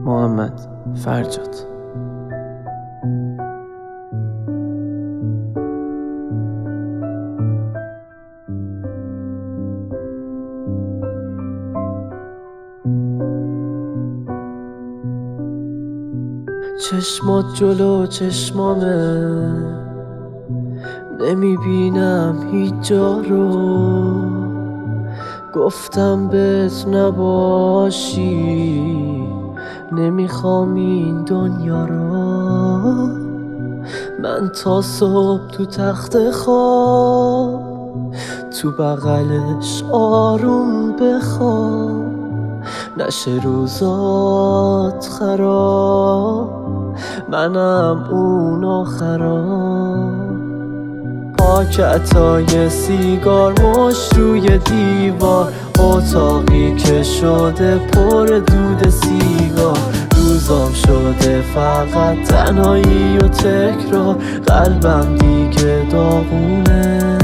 محمد فرجاد. چشمات جلو چشمامه، نمیبینم هیچ جا رو. گفتم بهت نباشی، نمیخوام این دنیا رو. من تا صبح تو تخت خواب، تو بغلش آروم بخواب. نشه روزات خراب، منم اون آخرام. پاکتای سیگار مش روی دیوار، اتاقی که شده پر دود سیگار. روزام شده فقط تنهایی و تکرار، قلبم دیگه داغونه.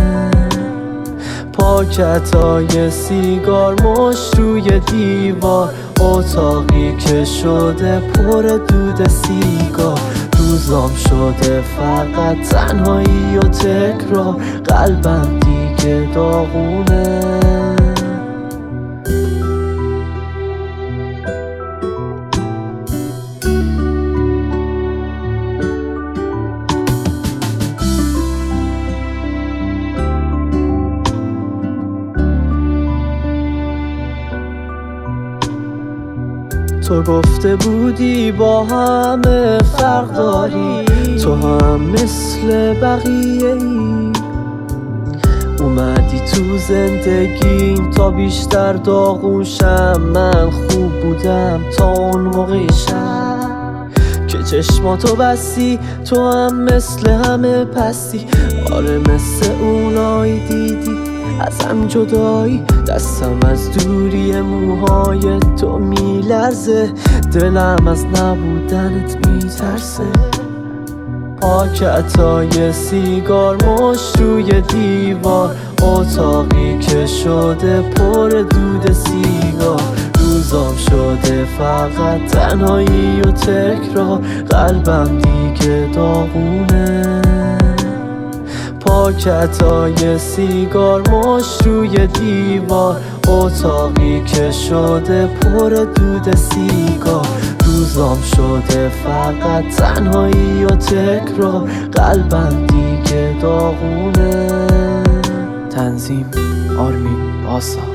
پاکتای سیگار مش روی دیوار، اتاقی که شده پر دود سیگار. روزام شده فقط تنهایی و تکرار، قلبم دیگه داغونه. تو گفته بودی با همه فرق داری، تو هم مثل بقیه ای. اومدی تو زندگیم تا بیشتر داغون شم. من خوب بودم تا اون موقع شب که چشماتو بستی. تو هم مثل همه پستی، آره مثل اونایی دیدی ازم جدایی. دستم از دوری موهای تو میلرزه، دلم از نبودنت میترسه. پاکتای سیگار مش روی دیوار، اتاقی که شده پر دود سیگار. روزام شده فقط تنهایی و تکرار، قلبم دیگه داغونه. پاکتای سیگار مش روی دیوار، اتاقی که شده پر دود سیگار. روزام شده فقط تنهایی و تکرار، قلبم دیگه داغونه. تنظیم آرمین پاسا.